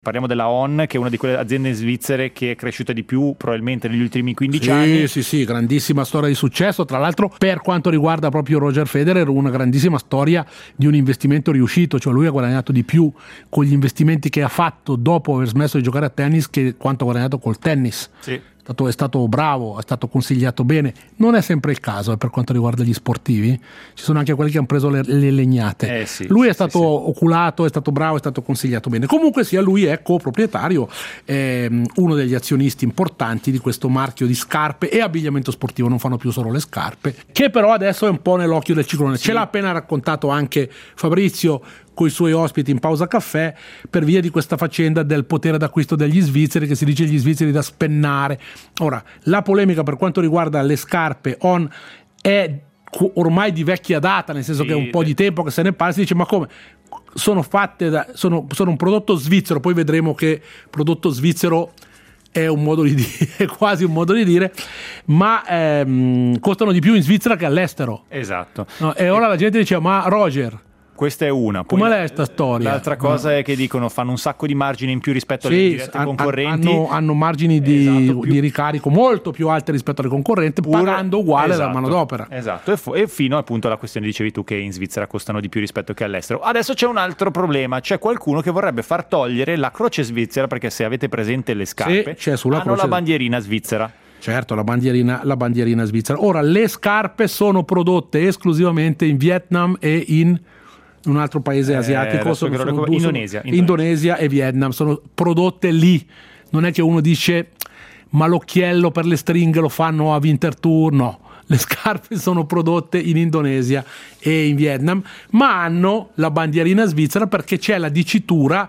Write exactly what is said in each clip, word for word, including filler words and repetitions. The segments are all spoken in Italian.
Parliamo della On, che è una di quelle aziende svizzere che è cresciuta di più probabilmente negli ultimi quindici sì, anni. Sì, sì, grandissima storia di successo. Tra l'altro, per quanto riguarda proprio Roger Federer, una grandissima storia di un investimento riuscito, cioè lui ha guadagnato di più con gli investimenti che ha fatto dopo aver smesso di giocare a tennis che quanto ha guadagnato col tennis. Sì. È stato, è stato bravo, è stato consigliato bene. Non è sempre il caso eh, per quanto riguarda gli sportivi, ci sono anche quelli che hanno preso le, le legnate. Eh sì, lui è sì, stato sì. oculato, è stato bravo, è stato consigliato bene. Comunque sia, lui è coproprietario, ehm, uno degli azionisti importanti di questo marchio di scarpe e abbigliamento sportivo, non fanno più solo le scarpe, che però adesso è un po' nell'occhio del ciclone. Sì. Ce l'ha appena raccontato anche Fabrizio con i suoi ospiti in pausa caffè, per via di questa faccenda del potere d'acquisto degli svizzeri, che si dice gli svizzeri da spennare. Ora, la polemica per quanto riguarda le scarpe On è ormai di vecchia data, nel senso sì, che è un po' di tempo che se ne parla, si dice ma come? Sono fatte da, sono, sono un prodotto svizzero, poi vedremo che prodotto svizzero è un modo di dire, è quasi un modo di dire, ma ehm, costano di più in Svizzera che all'estero. Esatto. No, e ora la gente dice ma Roger, questa è una. Poi come è sta storia? L'altra cosa no. è che dicono fanno un sacco di margini in più rispetto alle sì, dirette an- concorrenti. Hanno, hanno margini di, esatto, più... di ricarico molto più alti rispetto alle concorrenti, Pur... pagando uguale esatto, la manodopera. Esatto, e, fu- e fino appunto alla questione dicevi tu che in Svizzera costano di più rispetto che all'estero. Adesso c'è un altro problema, c'è qualcuno che vorrebbe far togliere la croce svizzera, perché se avete presente le scarpe sì, c'è sulla hanno croce... la bandierina svizzera. Certo, la bandierina, la bandierina svizzera. Ora, le scarpe sono prodotte esclusivamente in Vietnam e in un altro paese asiatico, eh, sono, sono due, due, Indonesia, sono, Indonesia e Vietnam, sono prodotte lì. Non è che uno dice ma l'occhiello per le stringhe lo fanno a Winterthur, no, le scarpe sono prodotte in Indonesia e in Vietnam, ma hanno la bandierina svizzera perché c'è la dicitura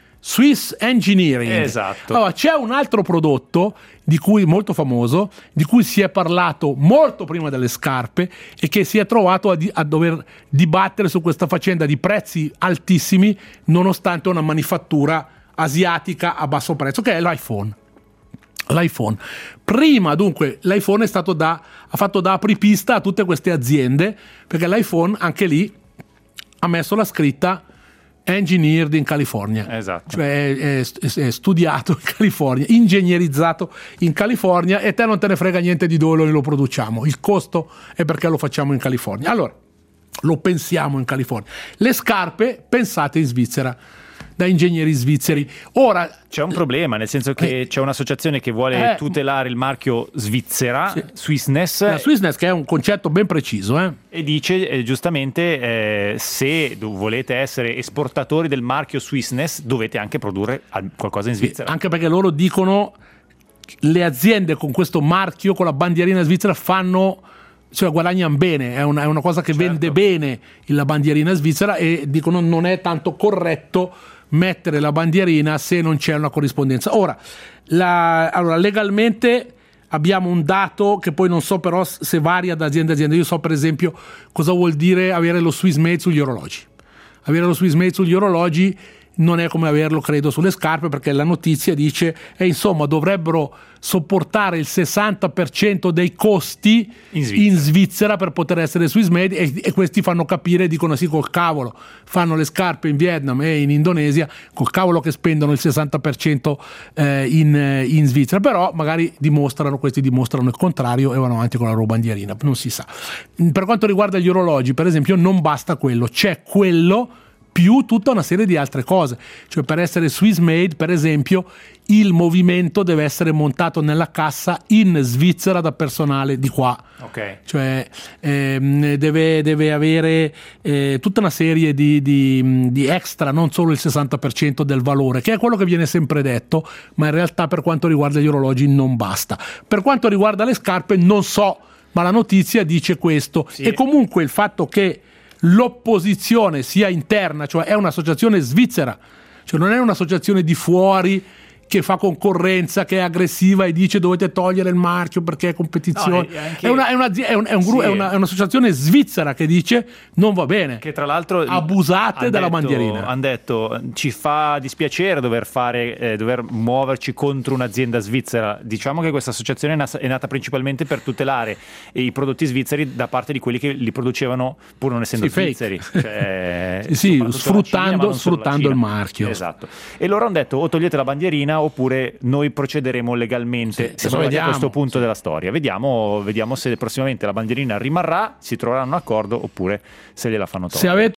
Swiss Engineering. Esatto. Allora, c'è un altro prodotto di cui molto famoso, di cui si è parlato molto prima delle scarpe e che si è trovato a, di, a dover dibattere su questa faccenda di prezzi altissimi nonostante una manifattura asiatica a basso prezzo, che è l'iPhone. L'iPhone. Prima, dunque, l'iPhone è stato da, ha fatto da apripista a tutte queste aziende, perché l'iPhone anche lì ha messo la scritta engineered in California, esatto. Cioè è, è, è studiato in California, ingegnerizzato in California, e te non te ne frega niente di dove lo produciamo, il costo è perché lo facciamo in California, allora lo pensiamo in California. Le scarpe pensate in Svizzera da ingegneri svizzeri. Ora c'è un problema, nel senso che eh, c'è un'associazione che vuole eh, tutelare il marchio Svizzera, sì. Swissness. La Swissness, che è un concetto ben preciso, eh. E dice eh, giustamente eh, se volete essere esportatori del marchio Swissness dovete anche produrre qualcosa in Svizzera. Sì, anche perché loro dicono le aziende con questo marchio, con la bandierina svizzera, fanno, cioè guadagnano bene, è una, è una cosa che certo. vende bene la bandierina svizzera, e dicono non è tanto corretto mettere la bandierina se non c'è una corrispondenza. Ora, la, allora legalmente abbiamo un dato che poi non so però se varia da azienda a azienda. Io so per esempio cosa vuol dire avere lo Swiss Made sugli orologi. Avere lo Swiss Made sugli orologi non è come averlo, credo, sulle scarpe, perché la notizia dice e insomma dovrebbero sopportare il sessanta per cento dei costi in Svizzera, in Svizzera per poter essere Swiss Made, e, e questi fanno capire, dicono sì, col cavolo fanno le scarpe in Vietnam e in Indonesia, col cavolo che spendono il sessanta per cento eh, in, in Svizzera, però magari dimostrano, questi dimostrano il contrario e vanno avanti con la loro bandierina, non si sa. Per quanto riguarda gli orologi, per esempio, non basta quello, c'è quello più tutta una serie di altre cose, cioè per essere Swiss Made, per esempio, il movimento deve essere montato nella cassa in Svizzera da personale di qua, okay. Cioè ehm, deve, deve avere eh, tutta una serie di, di, di extra, non solo il sessanta per cento del valore, che è quello che viene sempre detto, ma in realtà per quanto riguarda gli orologi non basta. Per quanto riguarda le scarpe non so, ma la notizia dice questo, sì. E comunque il fatto che l'opposizione sia interna, cioè è un'associazione svizzera, cioè non è un'associazione di fuori che fa concorrenza, che è aggressiva e dice dovete togliere il marchio perché è competizione. No, è, anche... è, una, è, una, è, un, è, un, sì. è, una, è un'associazione svizzera che dice non va bene, che tra l'altro abusate della detto, bandierina. Hanno detto ci fa dispiacere dover fare eh, dover muoverci contro un'azienda svizzera. Diciamo che questa associazione è, na- è nata principalmente per tutelare i prodotti svizzeri da parte di quelli che li producevano pur non essendo sì, svizzeri, cioè, sì, sfruttando, Cina, sfruttando il marchio. Esatto. E loro hanno detto o togliete la bandierina oppure noi procederemo legalmente. Sì, siamo vediamo, a questo punto sì. della storia. Vediamo, vediamo se prossimamente la bandierina rimarrà, si troverà un accordo oppure se gliela fanno togliere. Se avete